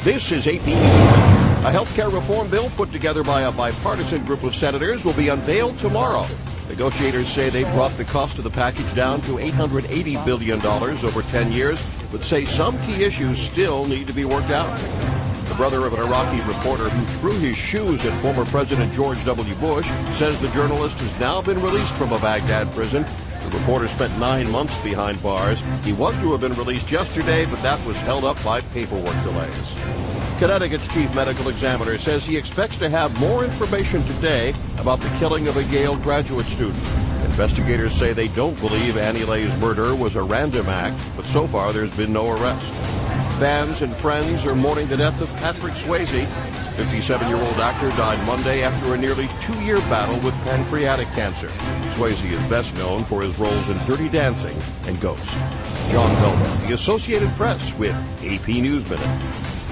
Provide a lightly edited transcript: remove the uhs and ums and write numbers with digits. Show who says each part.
Speaker 1: This is AP News Minute. A healthcare reform bill put together by a bipartisan group of senators will be unveiled tomorrow. Negotiators say they brought the cost of the package down to $880 billion over 10 years, but say some key issues still need to be worked out. The brother of an Iraqi reporter who threw his shoes at former President George W. Bush says the journalist has now been released from a Baghdad prison. The reporter spent 9 months behind bars. He was to have been released yesterday, but that was held up by paperwork delays. Connecticut's chief medical examiner says he expects to have more information today about the killing of a Yale graduate student. Investigators say they don't believe Annie Lee's murder was a random act, but so far there's been no arrest. Fans and friends are mourning the death of Patrick Swayze. 57-year-old actor died Monday after a nearly 2-year battle with pancreatic cancer. Swayze is best known for his roles in Dirty Dancing and Ghost. John Belmont, The Associated Press, with AP News Minute.